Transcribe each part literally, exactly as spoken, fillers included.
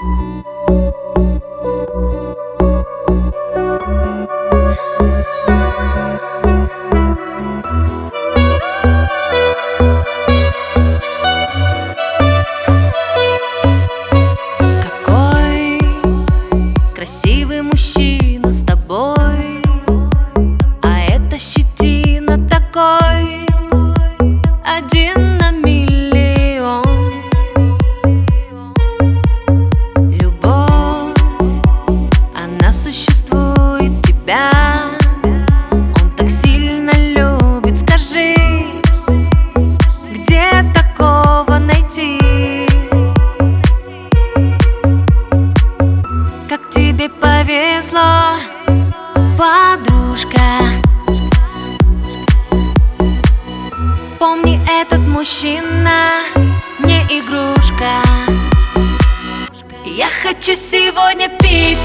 Красивый мужчина с тобой, а это щетина такой, один на миллион. Любовь, она существует, тебя он так сильно любит. Скажи, где такого найти? Как тебе повезло, подружка. Помни, этот мужчина не игрушка. Я хочу сегодня пить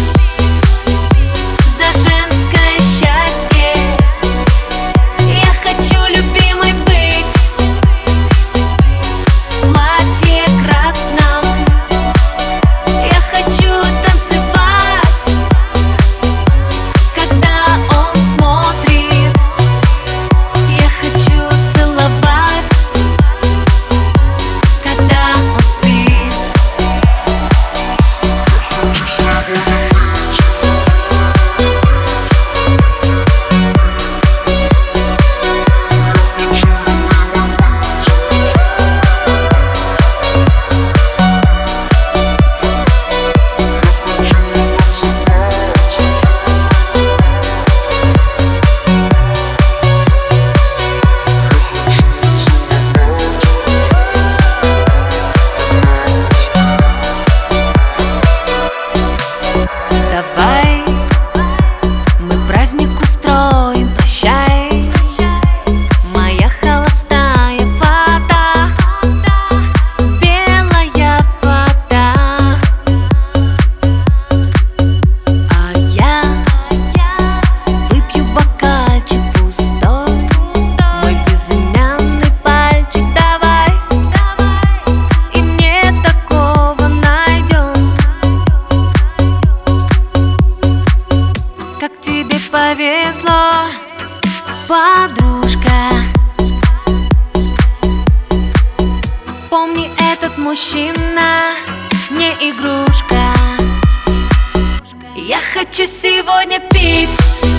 за женское счастье. Я хочу, любимой, быть в платье красном. Я хочу танцевать, когда он смотрит. Я хочу целовать, когда он спит. Давай мы праздник устроим, прощай, моя холостая фата, белая фата. А я выпью бокальчик пустой, мой безымянный пальчик. Давай, и мне такого найдем. Как тебе повезло, подружка. Помни, этот мужчина не игрушка. Я хочу сегодня пить